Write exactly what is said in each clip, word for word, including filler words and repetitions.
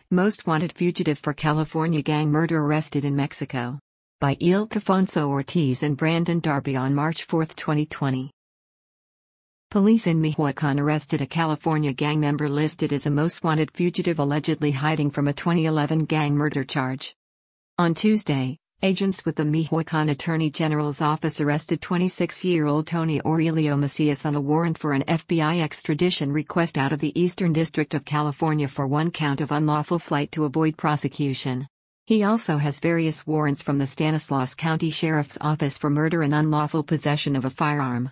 Most wanted fugitive for California gang murder arrested in Mexico. By Ildefonso Ortiz and Brandon Darby on March fourth, twenty twenty. Police in Michoacan arrested a California gang member listed as a most wanted fugitive allegedly hiding from a twenty eleven gang murder charge. On Tuesday, agents with the Michoacan Attorney General's office arrested twenty-six-year-old Tony Aurelio Macias on a warrant for an F B I extradition request out of the Eastern District of California for one count of unlawful flight to avoid prosecution. He also has various warrants from the Stanislaus County Sheriff's Office for murder and unlawful possession of a firearm.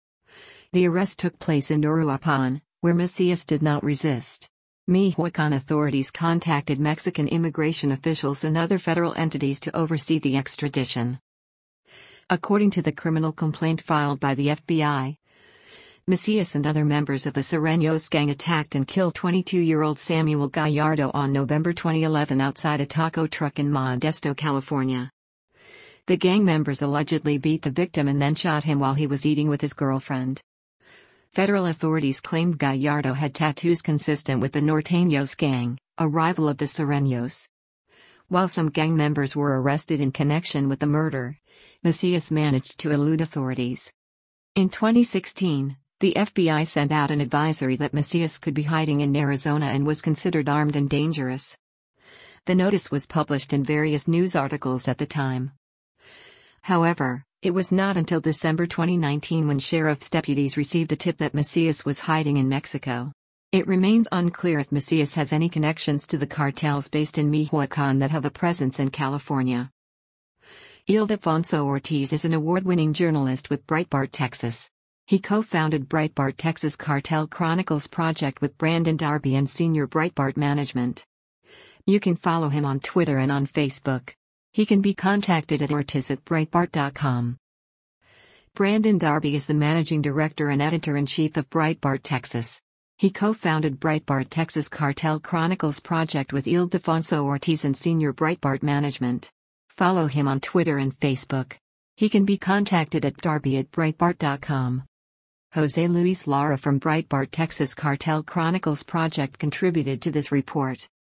The arrest took place in Uruapan, where Macias did not resist. Michoacan authorities contacted Mexican immigration officials and other federal entities to oversee the extradition. According to the criminal complaint filed by the F B I, Macias and other members of the Sureños gang attacked and killed twenty-two-year-old Samuel Gallardo on November twenty eleven outside a taco truck in Modesto, California. The gang members allegedly beat the victim and then shot him while he was eating with his girlfriend. Federal authorities claimed Gallardo had tattoos consistent with the Norteños gang, a rival of the Sureños. While some gang members were arrested in connection with the murder, Macias managed to elude authorities. In twenty sixteen, the F B I sent out an advisory that Macias could be hiding in Arizona and was considered armed and dangerous. The notice was published in various news articles at the time. However, it was not until December twenty nineteen when sheriff's deputies received a tip that Macias was hiding in Mexico. It remains unclear if Macias has any connections to the cartels based in Michoacan that have a presence in California. Ildefonso Ortiz is an award-winning journalist with Breitbart Texas. He co-founded Breitbart Texas Cartel Chronicles project with Brandon Darby and senior Breitbart management. You can follow him on Twitter and on Facebook. He can be contacted at ortiz at breitbart dot com. Brandon Darby is the managing director and editor-in-chief of Breitbart Texas. He co-founded Breitbart Texas Cartel Chronicles project with Ildefonso Ortiz and senior Breitbart management. Follow him on Twitter and Facebook. He can be contacted at darby at breitbart dot com. Jose Luis Lara from Breitbart Texas Cartel Chronicles project contributed to this report.